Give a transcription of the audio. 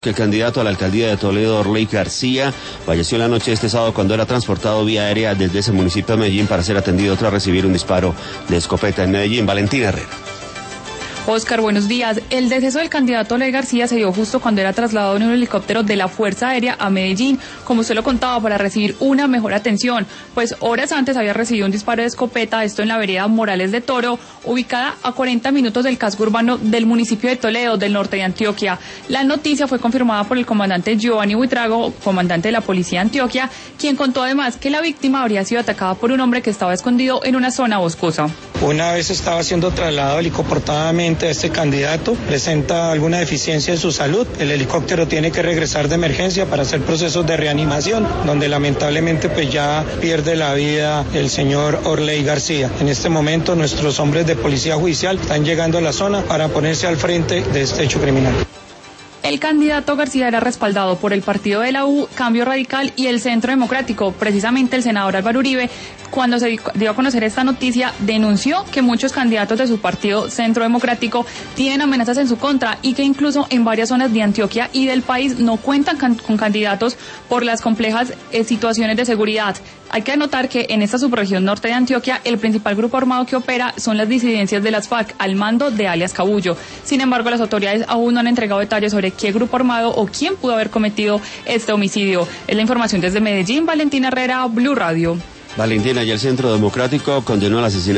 Que el candidato a la alcaldía de Toledo, Orley García, falleció la noche de este sábado cuando era transportado vía aérea desde ese municipio de Medellín para ser atendido tras recibir un disparo de escopeta en Medellín. Valentina Herrera. Oscar, buenos días. El deceso del candidato Orley García se dio justo cuando era trasladado en un helicóptero de la Fuerza Aérea a Medellín, como usted lo contaba, para recibir una mejor atención, pues horas antes había recibido un disparo de escopeta, esto en la vereda Morales de Toro, ubicada a 40 minutos del casco urbano del municipio de Toledo, del norte de Antioquia. La noticia fue confirmada por el comandante Giovanni Buitrago, comandante de la Policía de Antioquia, quien contó además que la víctima habría sido atacada por un hombre que estaba escondido en una zona boscosa. Una vez estaba siendo trasladado helicoportadamente, este candidato presenta alguna deficiencia en su salud. El helicóptero tiene que regresar de emergencia para hacer procesos de reanimación, donde lamentablemente pues ya pierde la vida el señor Orley García. En este momento nuestros hombres de policía judicial están llegando a la zona para ponerse al frente de este hecho criminal. El candidato García era respaldado por el partido de la U, Cambio Radical y el Centro Democrático. Precisamente el senador Álvaro Uribe, cuando se dio a conocer esta noticia, denunció que muchos candidatos de su partido Centro Democrático tienen amenazas en su contra y que incluso en varias zonas de Antioquia y del país no cuentan con candidatos por las complejas situaciones de seguridad. Hay que anotar que en esta subregión norte de Antioquia el principal grupo armado que opera son las disidencias de las FARC al mando de alias Cabullo. Sin embargo, las autoridades aún no han entregado detalles sobre qué grupo armado o quién pudo haber cometido este homicidio. Es la información desde Medellín. Valentina Herrera, Blue Radio. Valentina, y el Centro Democrático condenó el asesinato